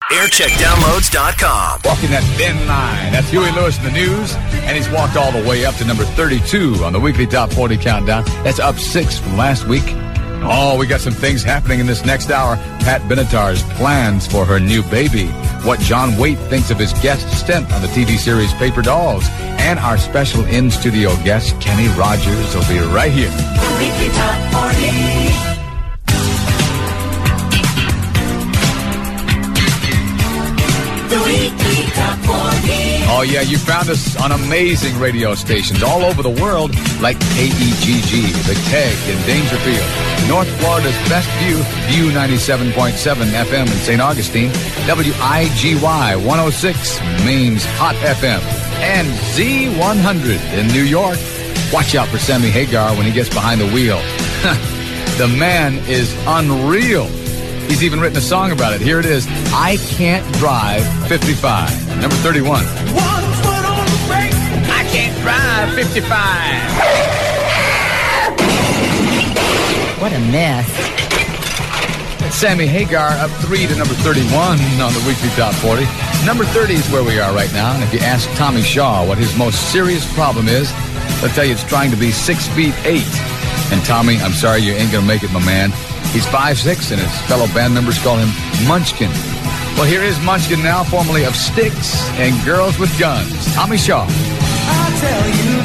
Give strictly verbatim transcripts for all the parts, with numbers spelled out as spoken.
aircheck downloads dot com. Walking that thin line. That's Huey Lewis in the news, and he's walked all the way up to number thirty-two on the weekly Top forty Countdown. That's up six from last week. Oh, we got some things happening in this next hour. Pat Benatar's plans for her new baby. What John Waite thinks of his guest stint on the T V series Paper Dolls. And our special in-studio guest, Kenny Rogers, will be right here. The weekly Top forty. The weekly Top forty. Oh, yeah, you found us on amazing radio stations all over the world, like K E G G, The Keg in Dangerfield, North Florida's Best View, View ninety-seven point seven F M in Saint Augustine, W I G Y one oh six, Maine's Hot F M, and Z one hundred in New York. Watch out for Sammy Hagar when he gets behind the wheel. The man is unreal. He's even written a song about it. Here it is. I Can't Drive fifty-five. Number thirty-one. One foot on the brake. I can't drive fifty-five. What a mess. Sammy Hagar up three to number thirty-one on the weekly Top forty. Number thirty is where we are right now. And if you ask Tommy Shaw what his most serious problem is, they'll tell you it's trying to be six feet eight. And Tommy, I'm sorry you ain't going to make it, my man. He's five six, and his fellow band members call him Munchkin. Well, here is Munchkin now, formerly of Styx and Girls with Guns. Tommy Shaw. I'll tell you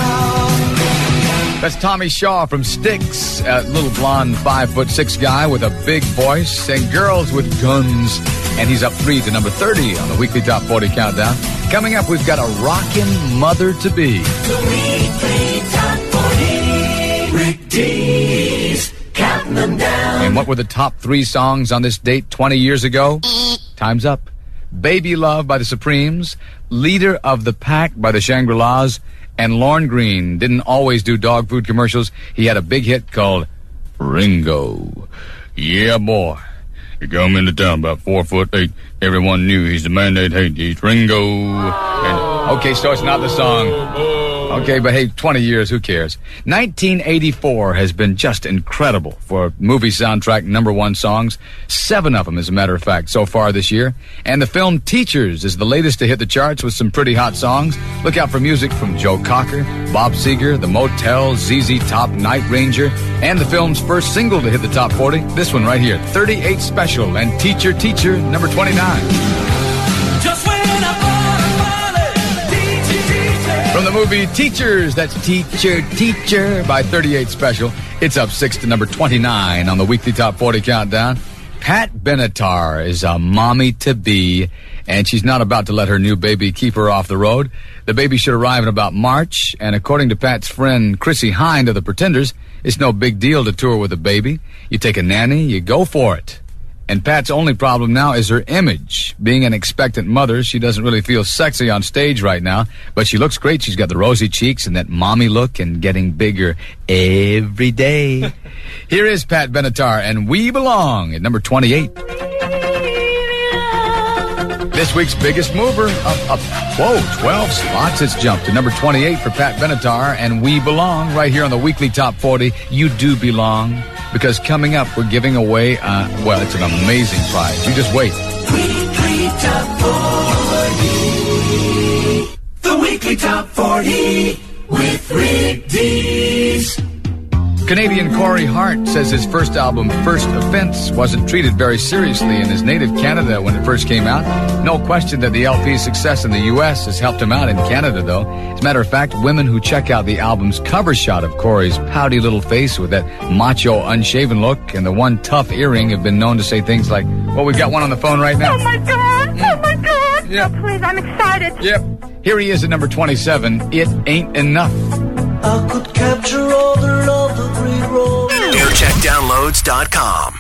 now. That's Tommy Shaw from Styx, a little blonde five foot six guy with a big voice, and Girls with Guns. And he's up three to number thirty on the weekly Top forty Countdown. Coming up, we've got a rockin' mother-to-be. The weekly Top forty. Rick D's. Counting them down. And what were the top three songs on this date twenty years ago? Time's up. Baby Love by the Supremes, Leader of the Pack by the Shangri-Las, and Lorne Green didn't always do dog food commercials. He had a big hit called Ringo. Yeah, boy. You come into town about four foot eight. Everyone knew he's the man they'd hate. He's Ringo. And, okay, so it's not the song. Okay, but hey, twenty years, who cares? nineteen eighty-four has been just incredible for movie soundtrack number one songs. Seven of them, as a matter of fact, so far this year. And the film Teachers is the latest to hit the charts with some pretty hot songs. Look out for music from Joe Cocker, Bob Seger, The Motel, Z Z Top, Night Ranger, and the film's first single to hit the top forty. This one right here, thirty-eight Special and Teacher, Teacher, number twenty-nine. Just when I thought I found it, teacher, teacher. From the movie Teachers, that's Teacher, Teacher by thirty-eight Special. It's up six to number twenty-nine on the weekly Top forty Countdown. Pat Benatar is a mommy-to-be, and she's not about to let her new baby keep her off the road. The baby should arrive in about March, and according to Pat's friend Chrissy Hind of the Pretenders, it's no big deal to tour with a baby. You take a nanny, you go for it. And Pat's only problem now is her image. Being an expectant mother, she doesn't really feel sexy on stage right now, but she looks great. She's got the rosy cheeks and that mommy look and getting bigger every day. Here is Pat Benatar and We Belong at number twenty-eight. This week's biggest mover, up, up, whoa, twelve spots. It's jumped to number twenty-eight for Pat Benatar and We Belong right here on the weekly Top forty. You do belong. Because coming up, we're giving away, uh, well, it's an amazing prize. You just wait. Weekly Top forty. The weekly Top forty with Rick Dees. Canadian Corey Hart says his first album, First Offense, wasn't treated very seriously in his native Canada when it first came out. No question that the L P's success in the U S has helped him out in Canada, though. As a matter of fact, women who check out the album's cover shot of Corey's pouty little face with that macho, unshaven look and the one tough earring have been known to say things like, well, we've got one on the phone right now. Oh, my God. Oh, my God. Yep. No, please, I'm excited. Yep. Here he is at number twenty-seven, It Ain't Enough. I could capture all the love that we wrote. aircheck downloads dot com.